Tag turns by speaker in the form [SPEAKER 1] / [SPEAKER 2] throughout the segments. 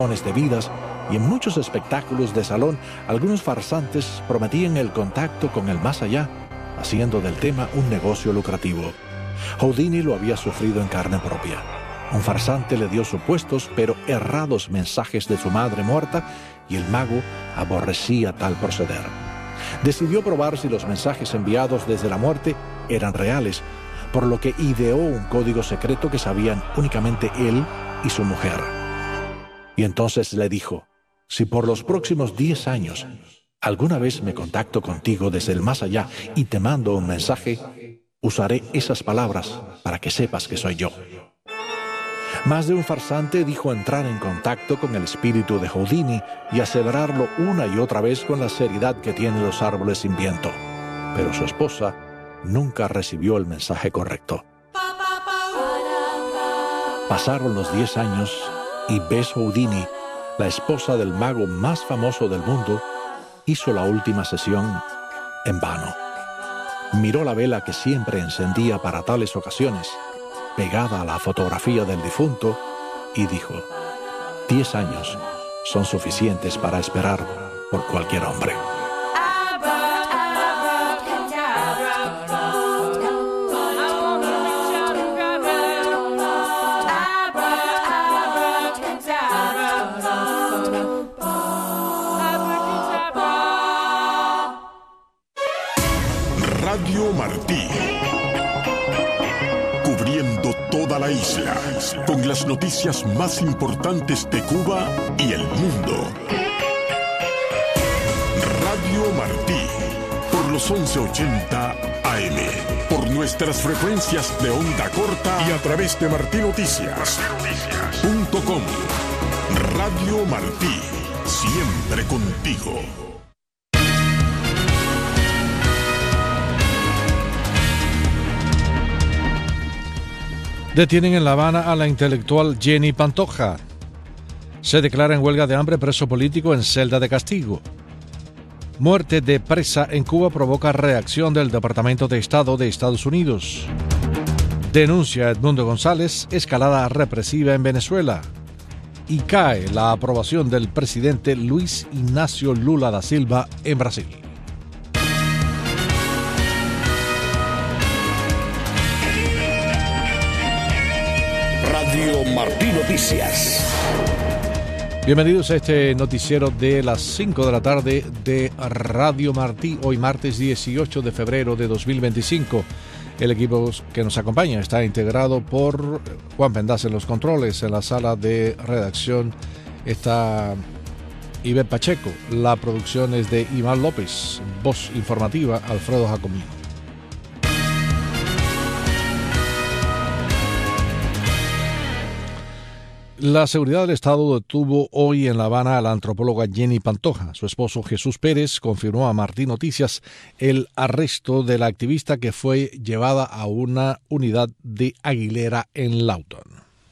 [SPEAKER 1] de vidas, y en muchos espectáculos de salón, algunos farsantes prometían el contacto con el más allá, haciendo del tema un negocio lucrativo. Houdini lo había sufrido en carne propia. Un farsante le dio supuestos pero errados mensajes de su madre muerta, y el mago aborrecía tal proceder. Decidió probar si los mensajes enviados desde la muerte eran reales, por lo que ideó un código secreto que sabían únicamente él y su mujer. Y entonces le dijo: si por los próximos 10 años alguna vez me contacto contigo desde el más allá y te mando un mensaje, usaré esas palabras para que sepas que soy yo. Más de un farsante dijo entrar en contacto con el espíritu de Houdini y aseverarlo una y otra vez con la seriedad que tienen los árboles sin viento. Pero su esposa nunca recibió el mensaje correcto. Pasaron los 10 años y Bess Houdini, la esposa del mago más famoso del mundo, hizo la última sesión en vano. Miró la vela que siempre encendía para tales ocasiones, pegada a la fotografía del difunto, y dijo: 10 años son suficientes para esperar por cualquier hombre.
[SPEAKER 2] Radio Martí, cubriendo toda la isla con las noticias más importantes de Cuba y el mundo. Radio Martí, por los 1180 AM, por nuestras frecuencias de onda corta y a través de martinoticias.com. Radio Martí, siempre contigo.
[SPEAKER 3] Detienen en La Habana a la intelectual Jenny Pantoja. Se declara en huelga de hambre preso político en celda de castigo. Muerte de presa en Cuba provoca reacción del Departamento de Estado de Estados Unidos. Denuncia Edmundo González escalada represiva en Venezuela. Y cae la aprobación del presidente Luis Ignacio Lula da Silva en Brasil.
[SPEAKER 2] Radio Martí Noticias.
[SPEAKER 3] Bienvenidos a este noticiero de las 5 de la tarde de Radio Martí, hoy martes 18 de febrero de 2025. El equipo que nos acompaña está integrado por Juan Pendaz en los controles. En la sala de redacción está Iber Pacheco. La producción es de Iván López. Voz informativa, Alfredo Jacomino. La seguridad del Estado detuvo hoy en La Habana a la antropóloga Jenny Pantoja. Su esposo Jesús Pérez confirmó a Martí Noticias el arresto de la activista que fue llevada a una unidad de Aguilera en Lawton.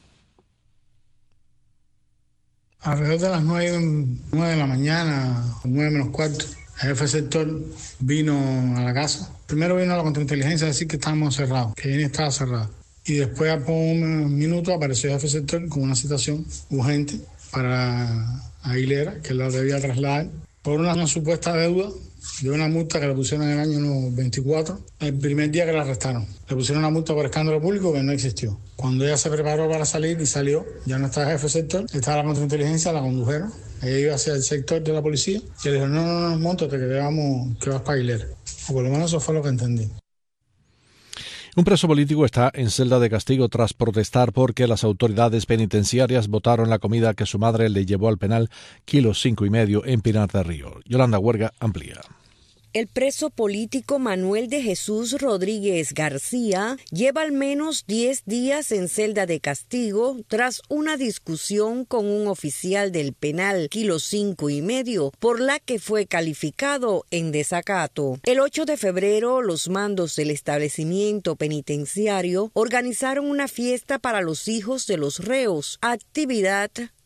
[SPEAKER 4] Alrededor de las 9 de la mañana, 9 menos cuarto, el jefe de sector vino a la casa. Primero vino a la contrainteligencia a decir que estábamos cerrados, que Jenny estaba cerrada. Y después, por un minuto, apareció el jefe de sector con una citación urgente para Aguilera, que la debía trasladar por una supuesta deuda de una multa que le pusieron en el año 24, el primer día que la arrestaron. Le pusieron una multa por escándalo público que no existió. Cuando ella se preparó para salir y ssalió, ya no estaba el jefe de sector, estaba la contrainteligencia, la condujeron. Ella iba hacia el sector de la policía y le dijeron: no, móntate, que vas para Aguilera. O por lo menos eso fue lo que entendí.
[SPEAKER 3] Un preso político está en celda de castigo tras protestar porque las autoridades penitenciarias votaron la comida que su madre le llevó al penal Kilo 5,5 en Pinar del Río. Yolanda Huerga amplía.
[SPEAKER 5] El preso político Manuel de Jesús Rodríguez García lleva al menos 10 días en celda de castigo tras una discusión con un oficial del penal Kilo 5,5 por la que fue calificado en desacato. El 8 de febrero, los mandos del establecimiento penitenciario organizaron una fiesta para los hijos de los reos, actividad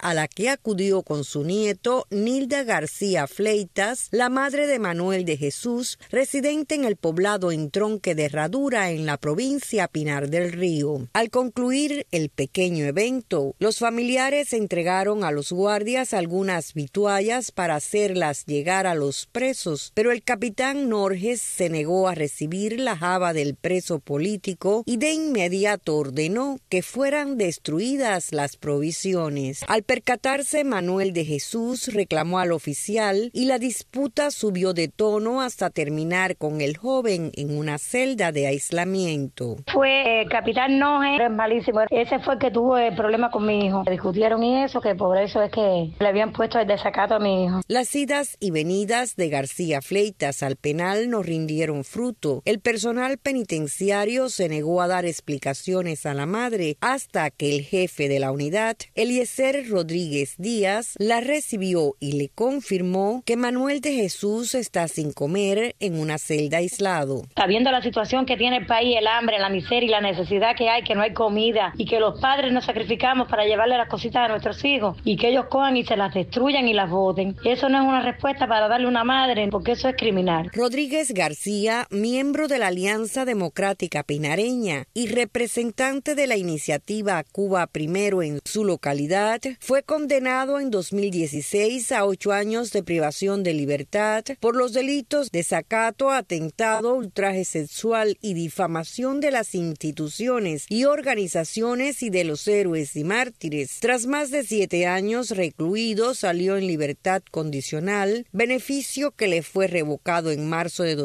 [SPEAKER 5] a la que acudió con su nieto Nilda García Fleitas, la madre de Manuel de Jesús, residente en el poblado Entronque de Herradura, en la provincia Pinar del Río. Al concluir el pequeño evento, los familiares entregaron a los guardias algunas vituallas para hacerlas llegar a los presos, pero el capitán Norges se negó a recibir la jaba del preso político y de inmediato ordenó que fueran destruidas las provisiones. Al percatarse, Manuel de Jesús reclamó al oficial y la disputa subió de tono hasta terminar con el joven en una celda de aislamiento.
[SPEAKER 6] Fue el capitán Norges, es malísimo. Ese fue el que tuvo el problema con mi hijo. Discutieron y eso, que por eso es que le habían puesto el desacato a mi hijo.
[SPEAKER 5] Las idas y venidas de García Fleitas al penal no rindieron fruto. El personal penitenciario se negó a dar explicaciones a la madre hasta que el jefe de la unidad, Eliezer Rodríguez Díaz, la recibió y le confirmó que Manuel de Jesús está sin comer en una celda aislado.
[SPEAKER 6] Sabiendo la situación que tiene el país, el hambre, la miseria y la necesidad que hay, que no hay comida y que los padres nos sacrificamos para llevarle las cositas a nuestros hijos y que ellos cojan y se las destruyan y las boten. Eso no es una respuesta para darle una madre, porque eso es criminal.
[SPEAKER 5] Rodríguez García, miembro de la Alianza Democrática Pinareña y representante de la iniciativa Cuba Primero en su localidad, fue condenado en 2016 a 8 años de privación de libertad por los delitos de desacato, atentado, ultraje sexual y difamación de las instituciones y organizaciones y de los héroes y mártires. Tras más de 7 años recluido, salió en libertad condicional, beneficio que le fue revocado en marzo de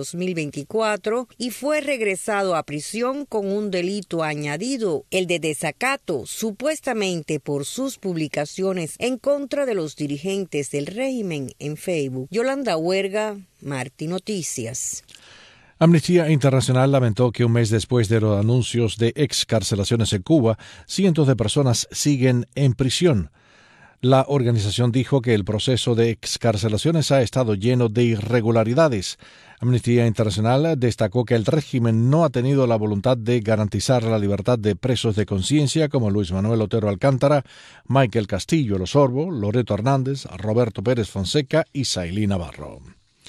[SPEAKER 5] 2024 y fue regresado a prisión con un delito añadido, el de desacato, supuestamente por sus publicaciones en contra de los dirigentes del régimen en Facebook. Yolanda Huerga, Martí Noticias.
[SPEAKER 3] Amnistía Internacional lamentó que un mes después de los anuncios de excarcelaciones en Cuba, cientos de personas siguen en prisión. La organización dijo que el proceso de excarcelaciones ha estado lleno de irregularidades. Amnistía Internacional destacó que el régimen no ha tenido la voluntad de garantizar la libertad de presos de conciencia como Luis Manuel Otero Alcántara, Michael Castillo El Osorbo, Loreto Hernández, Roberto Pérez Fonseca y Sailí Navarro.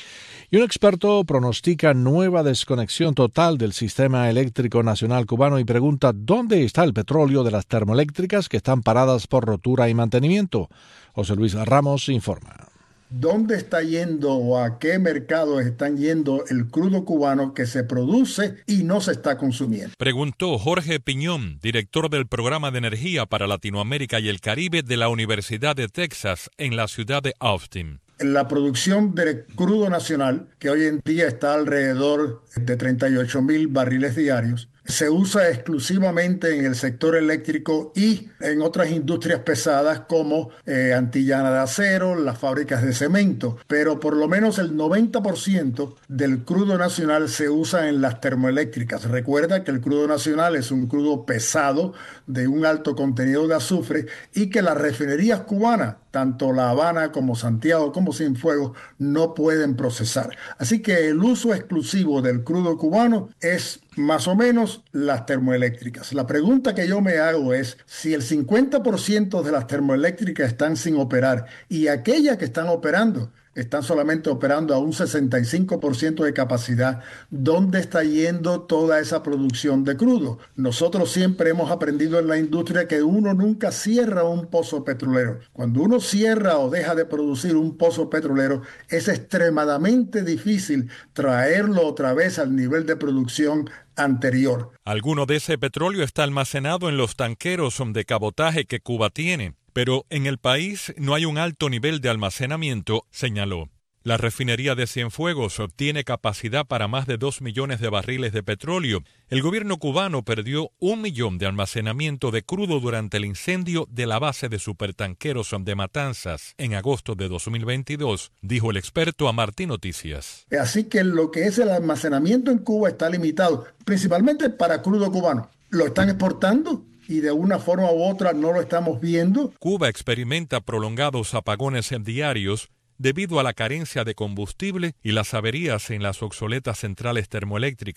[SPEAKER 3] Y un experto pronostica nueva desconexión total del sistema eléctrico nacional cubano y pregunta dónde está el petróleo de las termoeléctricas que están paradas por rotura y mantenimiento. José Luis Ramos informa.
[SPEAKER 7] ¿Dónde está yendo o a qué mercados están yendo el crudo cubano que se produce y no se está consumiendo?
[SPEAKER 8] Preguntó Jorge Piñón, director del Programa de Energía para Latinoamérica y el Caribe de la Universidad de Texas en la ciudad de Austin.
[SPEAKER 7] La producción de crudo nacional, que hoy en día está alrededor de 38,000 barriles diarios, se usa exclusivamente en el sector eléctrico y en otras industrias pesadas como Antillana de Acero, las fábricas de cemento, pero por lo menos el 90% del crudo nacional se usa en las termoeléctricas. Recuerda que el crudo nacional es un crudo pesado de un alto contenido de azufre y que las refinerías cubanas, tanto La Habana como Santiago como Cienfuegos, no pueden procesar. Así que el uso exclusivo del crudo cubano es más o menos las termoeléctricas. La pregunta que yo me hago es, si el 50% de las termoeléctricas están sin operar y aquellas que están operando están solamente operando a un 65% de capacidad, ¿dónde está yendo toda esa producción de crudo? Nosotros siempre hemos aprendido en la industria que uno nunca cierra un pozo petrolero. Cuando uno cierra o deja de producir un pozo petrolero, es extremadamente difícil traerlo otra vez al nivel de producción anterior.
[SPEAKER 8] Alguno de ese petróleo está almacenado en los tanqueros de cabotaje que Cuba tiene, pero en el país no hay un alto nivel de almacenamiento, señaló. La refinería de Cienfuegos tiene capacidad para más de 2 millones de barriles de petróleo. El gobierno cubano perdió 1 millón de almacenamiento de crudo durante el incendio de la base de supertanqueros de Matanzas en agosto de 2022, dijo el experto a Martí Noticias.
[SPEAKER 7] Así que lo que es el almacenamiento en Cuba está limitado, principalmente para crudo cubano. ¿Lo están exportando? Y de una forma u otra no lo estamos viendo.
[SPEAKER 8] Cuba experimenta prolongados apagones diarios debido a la carencia de combustible y las averías en las obsoletas centrales termoeléctricas.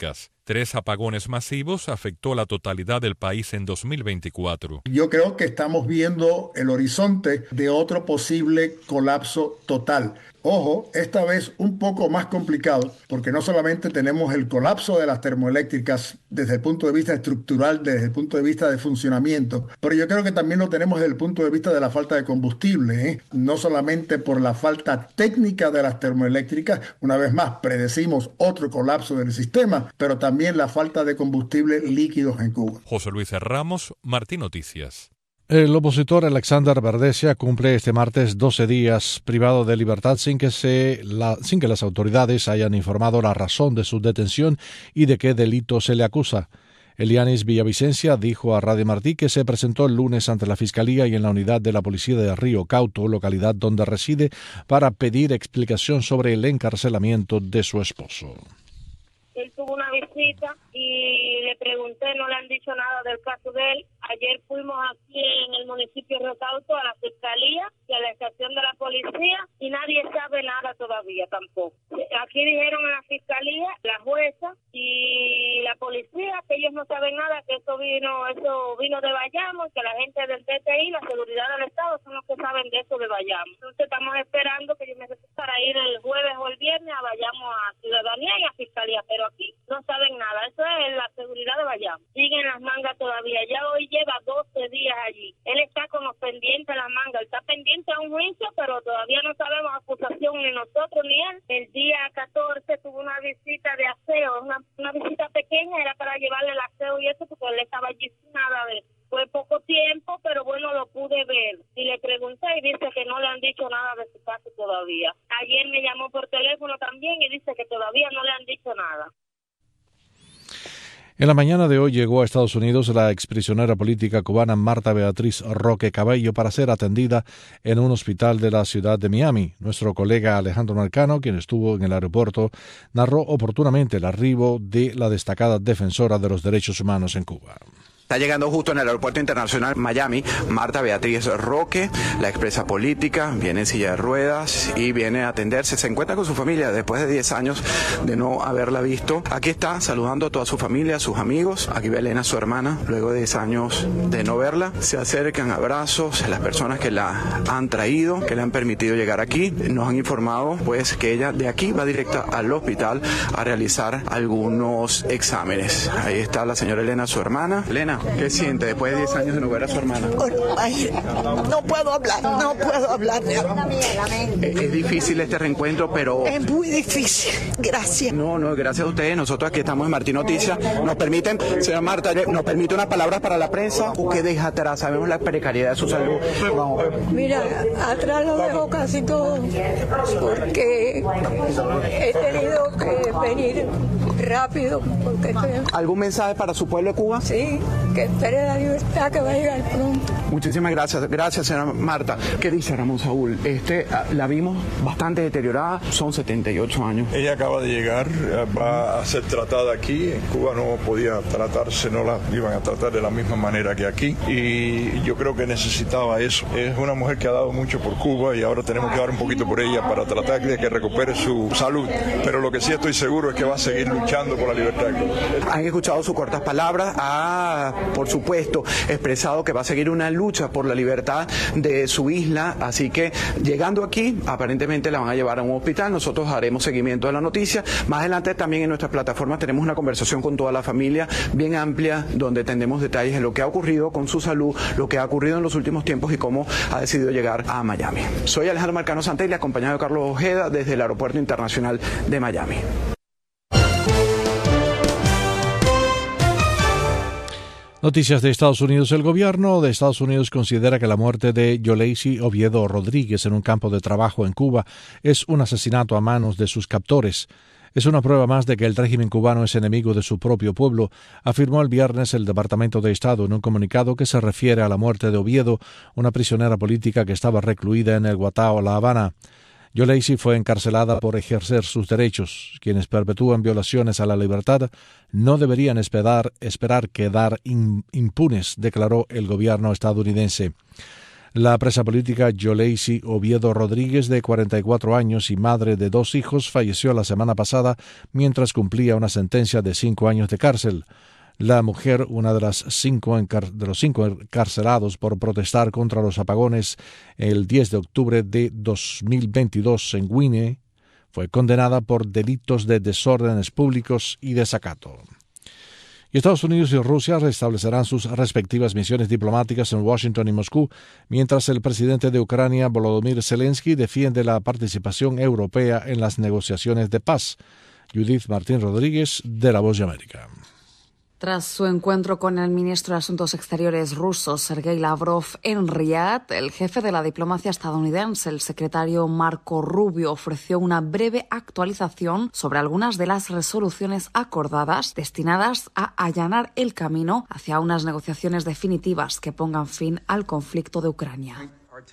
[SPEAKER 8] 3 apagones masivos afectó la totalidad del país en 2024.
[SPEAKER 7] Yo creo que estamos viendo el horizonte de otro posible colapso total. Ojo, esta vez un poco más complicado, porque no solamente tenemos el colapso de las termoeléctricas desde el punto de vista estructural, desde el punto de vista de funcionamiento, pero yo creo que también lo tenemos desde el punto de vista de la falta de combustible, ¿eh? No solamente por la falta técnica de las termoeléctricas, una vez más predecimos otro colapso del sistema, pero también la falta de combustible líquidos en Cuba.
[SPEAKER 8] José Luis Ramos, Martí Noticias.
[SPEAKER 3] El opositor Alexander Verdesia cumple este martes 12 días privado de libertad sin que las autoridades hayan informado la razón de su detención y de qué delito se le acusa. Elianis Villavicencia dijo a Radio Martí que se presentó el lunes ante la Fiscalía y en la unidad de la Policía de Río Cauto, localidad donde reside, para pedir explicación sobre el encarcelamiento de su esposo.
[SPEAKER 9] Él tuvo una visita y le pregunté, no le han dicho nada del caso de él. Ayer fuimos aquí en el municipio de Río Cauto a la Fiscalía y a la estación de la policía y nadie sabe nada todavía tampoco. Aquí dijeron en la Fiscalía, la jueza y la policía que ellos no saben nada, que eso vino de Bayamo, que la gente del DTI, la seguridad del Estado, son los que saben de eso de Bayamo. Entonces estamos esperando que yo necesito para ir el jueves o el viernes a Bayamo a Ciudadanía y a Fiscalía, pero aquí no saben nada. Eso es la seguridad de Bayamo. Siguen las mangas todavía. Ya hoy lleva 12 días allí. Él está con los pendientes de las mangas. Él está pendiente a un juicio, pero todavía no sabemos acusación ni nosotros ni él. El día 14 tuvo una visita de aseo, una visita pequeña, era para llevarle el aseo y eso, porque él estaba allí sin nada de eso. Fue poco tiempo, pero bueno, lo pude ver. Y le pregunté y dice que no le han dicho nada de su caso todavía. Ayer me llamó por teléfono también y dice que todavía no le han dicho nada.
[SPEAKER 3] En la mañana de hoy llegó a Estados Unidos la exprisionera política cubana Marta Beatriz Roque Cabello para ser atendida en un hospital de la ciudad de Miami. Nuestro colega Alejandro Marcano, quien estuvo en el aeropuerto, narró oportunamente el arribo de la destacada defensora de los derechos humanos en Cuba.
[SPEAKER 10] Está llegando justo en el Aeropuerto Internacional Miami Marta Beatriz Roque, la expresa política, viene en silla de ruedas y viene a atenderse. Se encuentra con su familia después de 10 años de no haberla visto. Aquí está saludando a toda su familia, a sus amigos. Aquí ve a Elena, su hermana, luego de 10 años de no verla. Se acercan abrazos, las personas que la han traído, que le han permitido llegar aquí. Nos han informado pues que ella de aquí va directa al hospital a realizar algunos exámenes. Ahí está la señora Elena, su hermana. Elena, ¿qué siente después de 10 años de no ver a su hermana?
[SPEAKER 11] Ay, no puedo hablar.
[SPEAKER 10] Es difícil este reencuentro, pero...
[SPEAKER 11] Es muy difícil, gracias.
[SPEAKER 10] No, gracias a ustedes. Nosotros aquí estamos en Martí Noticias. Nos permiten, señora Marta, nos permite unas palabras para la prensa. ¿O qué deja atrás? Sabemos la precariedad de su salud. Vamos.
[SPEAKER 11] Mira, atrás lo dejo casi todo, porque he tenido que venir rápido.
[SPEAKER 10] ¿Algún mensaje para su pueblo de Cuba?
[SPEAKER 11] Sí, que espere la libertad, que va a llegar pronto.
[SPEAKER 10] Muchísimas gracias señora Marta. ¿Qué dice Ramón Saúl? La vimos bastante deteriorada, son 78 años.
[SPEAKER 12] Ella acaba de llegar, va a ser tratada aquí. En Cuba no podía tratarse, no la iban a tratar de la misma manera que aquí. Y yo creo que necesitaba eso. Es una mujer que ha dado mucho por Cuba y ahora tenemos que dar un poquito por ella para tratar de que recupere su salud. Pero lo que sí estoy seguro es que va a seguir luchando por la libertad de Cuba.
[SPEAKER 10] Han escuchado sus cortas palabras. Ha, por supuesto, expresado que va a seguir una lucha por la libertad de su isla. Así que llegando aquí, aparentemente la van a llevar a un hospital. Nosotros haremos seguimiento de la noticia. Más adelante también en nuestras plataformas tenemos una conversación con toda la familia bien amplia, donde tendremos detalles de lo que ha ocurrido con su salud, lo que ha ocurrido en los últimos tiempos y cómo ha decidido llegar a Miami. Soy Alejandro Marcano Santelli, acompañado de Carlos Ojeda desde el Aeropuerto Internacional de Miami.
[SPEAKER 3] Noticias de Estados Unidos. El gobierno de Estados Unidos considera que la muerte de Yoleisi Oviedo Rodríguez en un campo de trabajo en Cuba es un asesinato a manos de sus captores. Es una prueba más de que el régimen cubano es enemigo de su propio pueblo, afirmó el viernes el Departamento de Estado en un comunicado que se refiere a la muerte de Oviedo, una prisionera política que estaba recluida en el Guatao, La Habana. Yoleisi fue encarcelada por ejercer sus derechos. Quienes perpetúan violaciones a la libertad no deberían esperar quedar impunes, declaró el gobierno estadounidense. La presa política Yoleisi Oviedo Rodríguez, de 44 años y madre de 2 hijos, falleció la semana pasada mientras cumplía una sentencia de 5 años de cárcel. La mujer, una de los 5 encarcelados por protestar contra los apagones el 10 de octubre de 2022 en Guinea, fue condenada por delitos de desórdenes públicos y desacato. Y Estados Unidos y Rusia restablecerán sus respectivas misiones diplomáticas en Washington y Moscú, mientras el presidente de Ucrania, Volodymyr Zelensky, defiende la participación europea en las negociaciones de paz. Judith Martín Rodríguez, de La Voz de América.
[SPEAKER 13] Tras su encuentro con el ministro de Asuntos Exteriores ruso, Sergei Lavrov, en Riad, el jefe de la diplomacia estadounidense, el secretario Marco Rubio, ofreció una breve actualización sobre algunas de las resoluciones acordadas destinadas a allanar el camino hacia unas negociaciones definitivas que pongan fin al conflicto de Ucrania.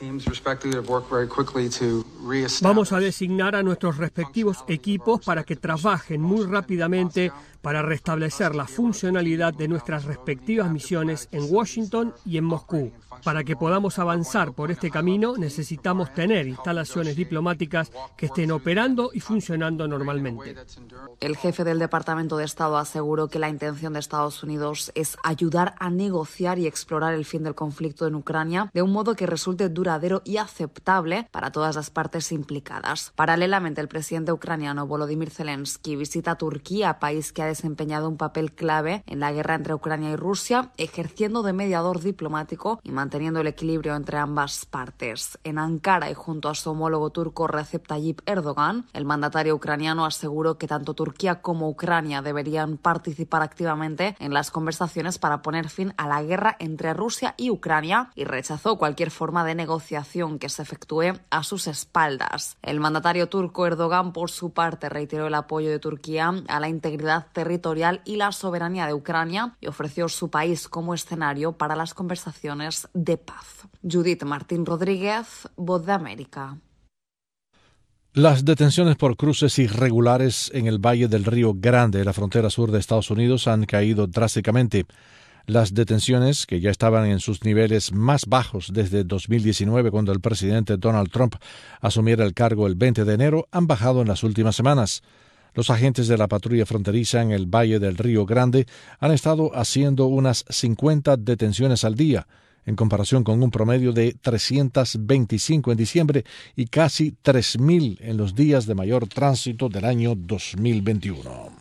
[SPEAKER 14] Vamos a designar a nuestros respectivos equipos para que trabajen muy rápidamente para restablecer la funcionalidad de nuestras respectivas misiones en Washington y en Moscú. Para que podamos avanzar por este camino, necesitamos tener instalaciones diplomáticas que estén operando y funcionando normalmente.
[SPEAKER 13] El jefe del Departamento de Estado aseguró que la intención de Estados Unidos es ayudar a negociar y explorar el fin del conflicto en Ucrania de un modo que resulte duradero y aceptable para todas las partes implicadas. Paralelamente, el presidente ucraniano Volodymyr Zelensky visita Turquía, país que ha desempeñado un papel clave en la guerra entre Ucrania y Rusia, ejerciendo de mediador diplomático y manteniendo el equilibrio entre ambas partes. En Ankara y junto a su homólogo turco Recep Tayyip Erdogan, el mandatario ucraniano aseguró que tanto Turquía como Ucrania deberían participar activamente en las conversaciones para poner fin a la guerra entre Rusia y Ucrania y rechazó cualquier forma de negociación que se efectúe a sus espaldas. El mandatario turco Erdogan, por su parte, reiteró el apoyo de Turquía a la integridad territorial y la soberanía de Ucrania y ofreció su país como escenario para las conversaciones de paz. Judith Martín Rodríguez, Voz de América.
[SPEAKER 3] Las detenciones por cruces irregulares en el Valle del Río Grande, la frontera sur de Estados Unidos, han caído drásticamente. Las detenciones, que ya estaban en sus niveles más bajos desde 2019, cuando el presidente Donald Trump asumiera el cargo el 20 de enero, han bajado en las últimas semanas. Los agentes de la patrulla fronteriza en el Valle del Río Grande han estado haciendo unas 50 detenciones al día, en comparación con un promedio de 325 en diciembre y casi 3.000 en los días de mayor tránsito del año 2021.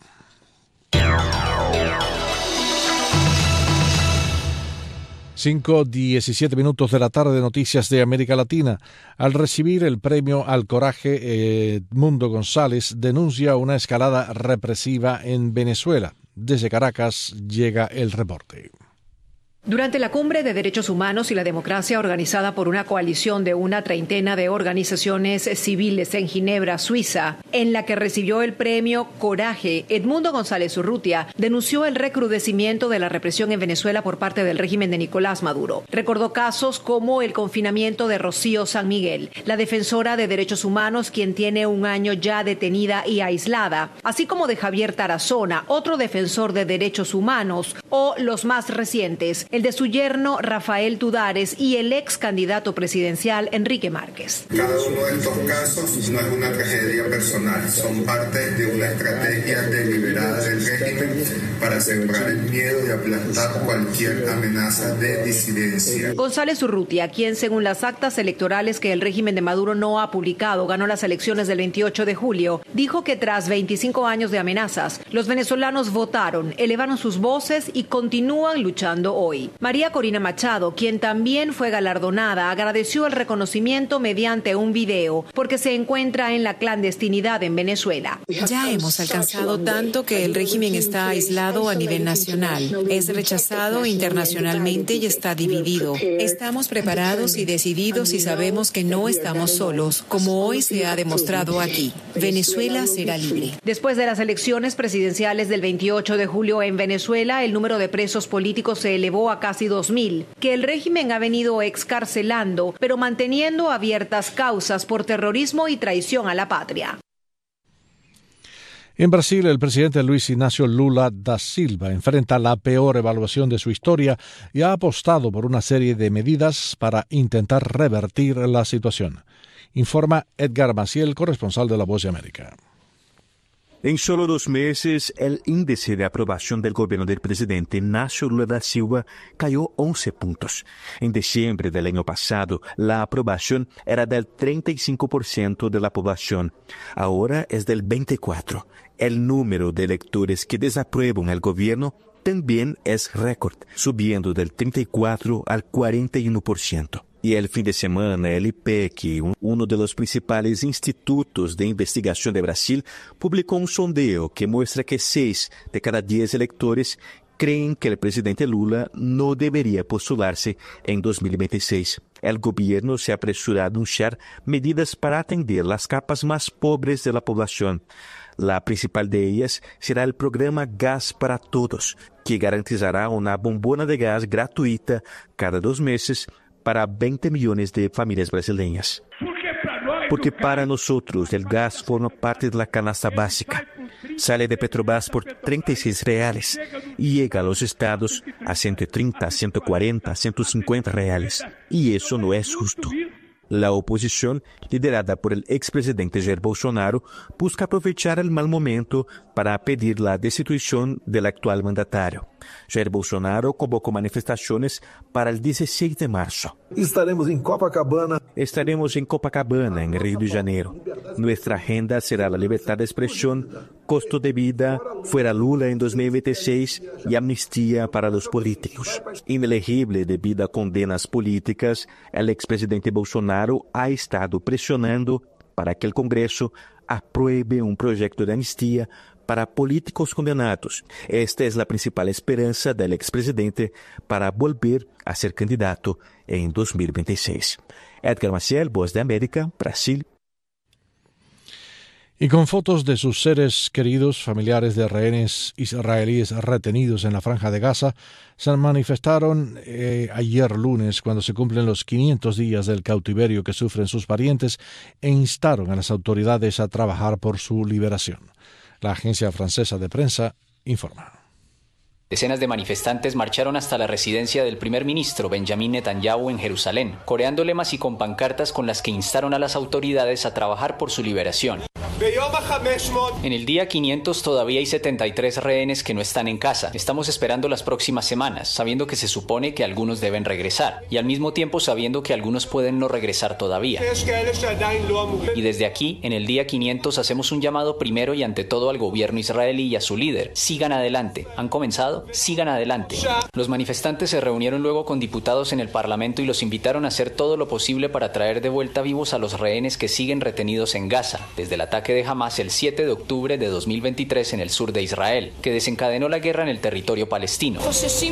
[SPEAKER 3] 5:17 de la tarde, noticias de América Latina. Al recibir el premio al coraje, Edmundo González denuncia una escalada represiva en Venezuela. Desde Caracas llega el reporte.
[SPEAKER 15] Durante la Cumbre de Derechos Humanos y la Democracia, organizada por una coalición de una treintena de organizaciones civiles en Ginebra, Suiza, en la que recibió el premio Coraje, Edmundo González Urrutia denunció el recrudecimiento de la represión en Venezuela por parte del régimen de Nicolás Maduro. Recordó casos como el confinamiento de Rocío San Miguel, la defensora de derechos humanos, quien tiene 1 año ya detenida y aislada, así como de Javier Tarazona, otro defensor de derechos humanos, o los más recientes, el de su yerno Rafael Tudares y el ex candidato presidencial Enrique Márquez.
[SPEAKER 16] Cada uno de estos casos no es una tragedia personal, son parte de una estrategia deliberada del régimen para sembrar el miedo y aplastar cualquier amenaza de disidencia.
[SPEAKER 15] González Urrutia, quien según las actas electorales que el régimen de Maduro no ha publicado, ganó las elecciones del 28 de julio, dijo que tras 25 años de amenazas, los venezolanos votaron, elevaron sus voces y continúan luchando hoy. María Corina Machado, quien también fue galardonada, agradeció el reconocimiento mediante un video, porque se encuentra en la clandestinidad en Venezuela.
[SPEAKER 17] Ya hemos alcanzado tanto que el régimen está aislado a nivel nacional, es rechazado internacionalmente y está dividido. Estamos preparados y decididos y sabemos que no estamos solos, como hoy se ha demostrado aquí. Venezuela será libre.
[SPEAKER 15] Después de las elecciones presidenciales del 28 de julio en Venezuela, el número de presos políticos se elevó a casi 2.000, que el régimen ha venido excarcelando, pero manteniendo abiertas causas por terrorismo y traición a la patria.
[SPEAKER 3] En Brasil, el presidente Luis Inácio Lula da Silva enfrenta la peor evaluación de su historia y ha apostado por una serie de medidas para intentar revertir la situación. Informa Edgar Maciel, corresponsal de La Voz de América.
[SPEAKER 18] En solo 2 meses, el índice de aprobación del gobierno del presidente Inácio Lula da Silva cayó 11 puntos. En diciembre del año pasado, la aprobación era del 35% de la población. Ahora es del 24%. El número de electores que desaprueban el gobierno también es récord, subiendo del 34% al 41%. Y el fin de semana, el IPEC, uno de los principales institutos de investigación de Brasil, publicó un sondeo que muestra que 6 de cada 10 electores creen que el presidente Lula no debería postularse en 2026. El gobierno se apresura a anunciar medidas para atender las capas más pobres de la población. La principal de ellas será el programa Gas para Todos, que garantizará una bombona de gas gratuita cada 2 meses para 20 millones de familias brasileñas. Porque para nosotros el gas forma parte de la canasta básica. Sale de Petrobras por R$36 y llega a los estados a 130, 140, 150 reales. Y eso no es justo. La oposición, liderada por el expresidente Jair Bolsonaro, busca aprovechar el mal momento para pedir la destitución del actual mandatario. Jair Bolsonaro convocó manifestaciones para el 16 de marzo.
[SPEAKER 19] Estaremos en Copacabana,
[SPEAKER 18] en Río de Janeiro. Nuestra agenda será la libertad de expresión, costo de vida, fuera Lula en 2026 y amnistía para los políticos. Inelegible debido a condenas políticas, el expresidente Bolsonaro ha estado presionando para que el Congreso apruebe un proyecto de amnistía para políticos condenados. Esta es la principal esperanza del expresidente para volver a ser candidato en 2026. Edgar Maciel, Voz de América, Brasil.
[SPEAKER 3] Y con fotos de sus seres queridos, familiares de rehenes israelíes retenidos en la Franja de Gaza, se manifestaron ayer lunes, cuando se cumplen los 500 días del cautiverio que sufren sus parientes, e instaron a las autoridades a trabajar por su liberación. La agencia francesa de prensa informa.
[SPEAKER 20] Decenas de manifestantes marcharon hasta la residencia del primer ministro Benjamin Netanyahu en Jerusalén, coreando lemas y con pancartas con las que instaron a las autoridades a trabajar por su liberación. En el día 500 todavía hay 73 rehenes que no están en casa. Estamos esperando las próximas semanas, sabiendo que se supone que algunos deben regresar, y al mismo tiempo sabiendo que algunos pueden no regresar todavía. Y desde aquí, en el día 500, hacemos un llamado primero y ante todo al gobierno israelí y a su líder. Sigan adelante. ¿Han comenzado? Sigan adelante. Los manifestantes se reunieron luego con diputados en el Parlamento y los invitaron a hacer todo lo posible para traer de vuelta vivos a los rehenes que siguen retenidos en Gaza, desde el ataque de Hamas el 7 de octubre de 2023 en el sur de Israel, que desencadenó la guerra en el territorio palestino.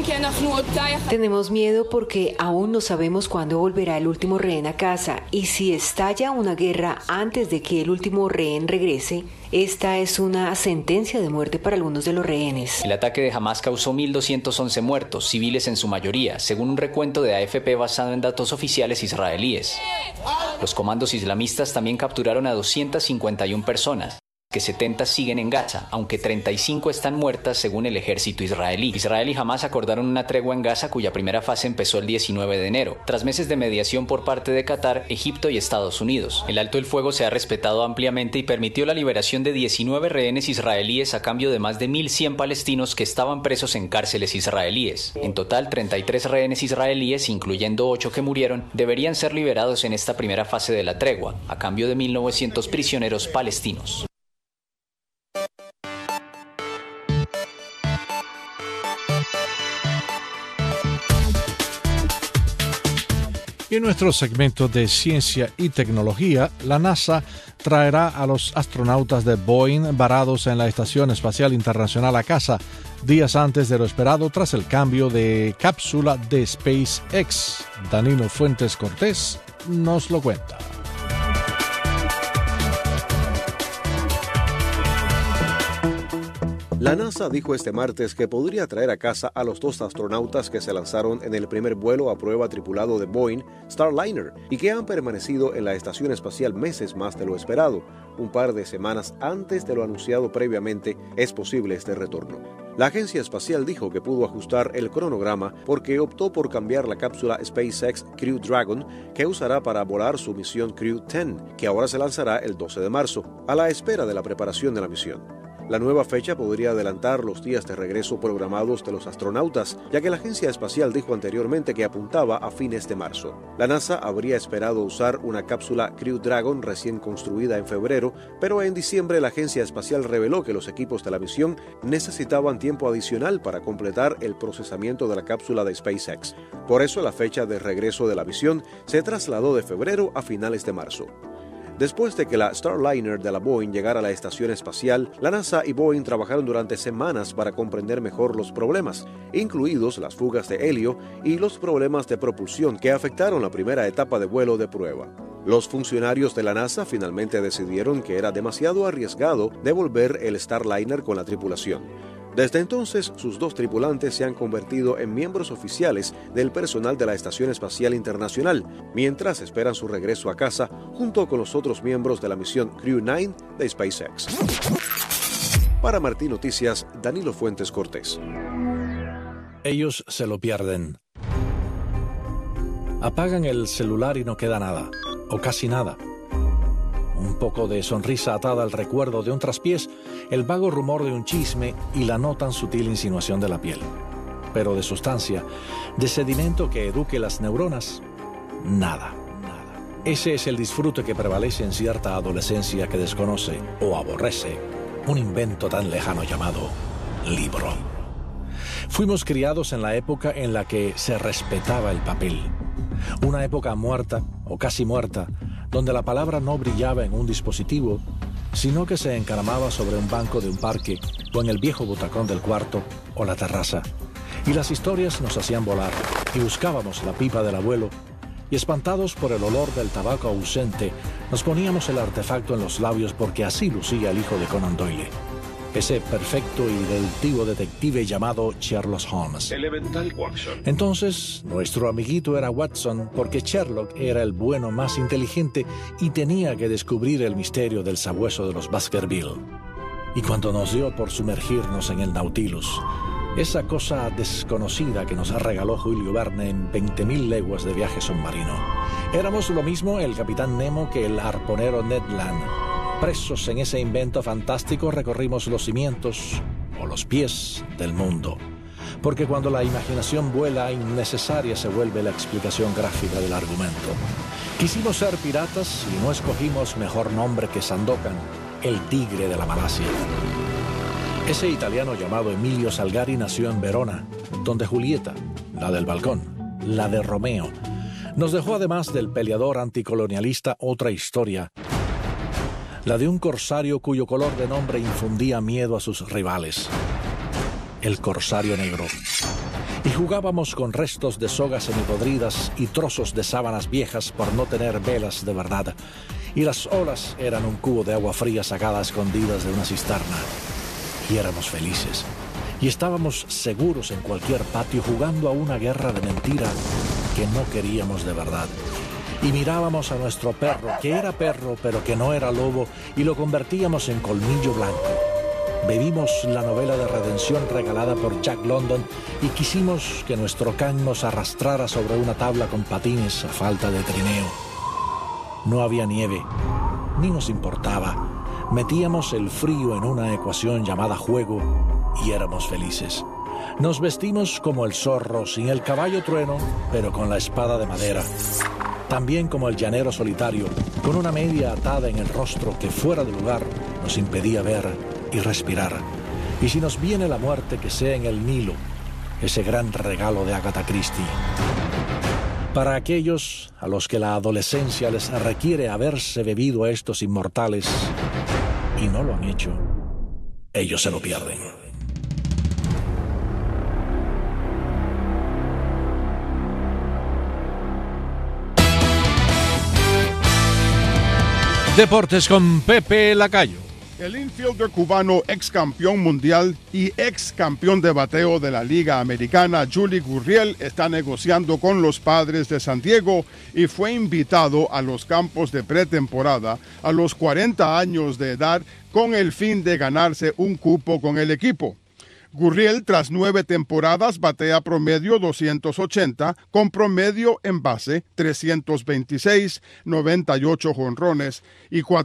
[SPEAKER 21] Tenemos miedo porque aún no sabemos cuándo volverá el último rehén a casa, y si estalla una guerra antes de que el último rehén regrese, esta es una sentencia de muerte para algunos de los rehenes.
[SPEAKER 20] El ataque de Hamas causó 1.211 muertos, civiles en su mayoría, según un recuento de AFP basado en datos oficiales israelíes. Los comandos islamistas también capturaron a 251 personas, que 70 siguen en Gaza, aunque 35 están muertas según el ejército israelí. Israel y Hamas acordaron una tregua en Gaza cuya primera fase empezó el 19 de enero, tras meses de mediación por parte de Qatar, Egipto y Estados Unidos. El alto el fuego se ha respetado ampliamente y permitió la liberación de 19 rehenes israelíes a cambio de más de 1.100 palestinos que estaban presos en cárceles israelíes. En total, 33 rehenes israelíes, incluyendo 8 que murieron, deberían ser liberados en esta primera fase de la tregua, a cambio de 1.900 prisioneros palestinos.
[SPEAKER 3] Y en nuestro segmento de ciencia y tecnología, la NASA traerá a los astronautas de Boeing varados en la Estación Espacial Internacional a casa, días antes de lo esperado tras el cambio de cápsula de SpaceX. Danilo Fuentes Cortés nos lo cuenta.
[SPEAKER 1] La NASA dijo este martes que podría traer a casa a los 2 astronautas que se lanzaron en el primer vuelo a prueba tripulado de Boeing Starliner y que han permanecido en la estación espacial meses más de lo esperado. Un par de semanas antes de lo anunciado previamente, es posible este retorno. La agencia espacial dijo que pudo ajustar el cronograma porque optó por cambiar la cápsula SpaceX Crew Dragon que usará para volar su misión Crew 10, que ahora se lanzará el 12 de marzo, a la espera de la preparación de la misión. La nueva fecha podría adelantar los días de regreso programados de los astronautas, ya que la agencia espacial dijo anteriormente que apuntaba a fines de marzo. La NASA habría esperado usar una cápsula Crew Dragon recién construida en febrero, pero en diciembre la agencia espacial reveló que los equipos de la misión necesitaban tiempo adicional para completar el procesamiento de la cápsula de SpaceX. Por eso la fecha de regreso de la misión se trasladó de febrero a finales de marzo. Después de que la Starliner de la Boeing llegara a la estación espacial, la NASA y Boeing trabajaron durante semanas para comprender mejor los problemas, incluidos las fugas de helio y los problemas de propulsión que afectaron la primera etapa de vuelo de prueba. Los funcionarios de la NASA finalmente decidieron que era demasiado arriesgado devolver el Starliner con la tripulación. Desde entonces, sus 2 tripulantes se han convertido en miembros oficiales del personal de la Estación Espacial Internacional, mientras esperan su regreso a casa junto con los otros miembros de la misión Crew 9 de SpaceX. Para Martín Noticias, Danilo Fuentes Cortés.
[SPEAKER 3] Ellos se lo pierden. Apagan el celular y no queda nada, o casi nada. Un poco de sonrisa atada al recuerdo de un traspiés, el vago rumor de un chisme y la no tan sutil insinuación de la piel. Pero de sustancia, de sedimento que eduque las neuronas, nada. Ese es el disfrute que prevalece en cierta adolescencia que desconoce o aborrece un invento tan lejano llamado libro. Fuimos criados en la época en la que se respetaba el papel. Una época muerta, o casi muerta, donde la palabra no brillaba en un dispositivo, sino que se encaramaba sobre un banco de un parque o en el viejo butacón del cuarto o la terraza. Y las historias nos hacían volar y buscábamos la pipa del abuelo y espantados por el olor del tabaco ausente, nos poníamos el artefacto en los labios porque así lucía el hijo de Conan Doyle. Ese perfecto y deductivo detective llamado Sherlock Holmes.
[SPEAKER 2] Elemental Watson.
[SPEAKER 3] Entonces, nuestro amiguito era Watson porque Sherlock era el bueno más inteligente y tenía que descubrir el misterio del sabueso de los Baskerville. Y cuando nos dio por sumergirnos en el Nautilus, esa cosa desconocida que nos regaló Julio Verne en 20.000 leguas de viaje submarino, éramos lo mismo el capitán Nemo que el arponero Ned Land. Presos en ese invento fantástico recorrimos los cimientos o los pies del mundo. Porque cuando la imaginación vuela, innecesaria se vuelve la explicación gráfica del argumento. Quisimos ser piratas y no escogimos mejor nombre que Sandokan, el tigre de la Malasia. Ese italiano llamado Emilio Salgari nació en Verona, donde Julieta, la del balcón, la de Romeo, nos dejó además del peleador anticolonialista otra historia, la de un corsario cuyo color de nombre infundía miedo a sus rivales, el corsario negro. Y jugábamos con restos de sogas semipodridas y trozos de sábanas viejas por no tener velas de verdad, y las olas eran un cubo de agua fría sacada a escondidas de una cisterna. Y éramos felices, y estábamos seguros en cualquier patio jugando a una guerra de mentira que no queríamos de verdad. Y mirábamos a nuestro perro, que era perro pero que no era lobo, y lo convertíamos en colmillo blanco. Bebimos la novela de redención regalada por Jack London y quisimos que nuestro can nos arrastrara sobre una tabla con patines a falta de trineo. No había nieve, ni nos importaba. Metíamos el frío en una ecuación llamada juego y éramos felices. Nos vestimos como el zorro, sin el caballo trueno, pero con la espada de madera. También como el llanero solitario, con una media atada en el rostro que fuera de lugar nos impedía ver y respirar. Y si nos viene la muerte, que sea en el Nilo, ese gran regalo de Agatha Christie. Para aquellos a los que la adolescencia les requiere haberse bebido a estos inmortales y no lo han hecho, ellos se lo pierden. Deportes con Pepe Lacayo.
[SPEAKER 4] El infielder cubano ex campeón mundial y ex campeón de bateo de la Liga Americana, Yuli Gurriel, está negociando con los Padres de San Diego y fue invitado a los campos de pretemporada a los 40 años de edad con el fin de ganarse un cupo con el equipo. Gurriel, tras 9 temporadas, batea promedio 280, con promedio en base 326, 98 jonrones y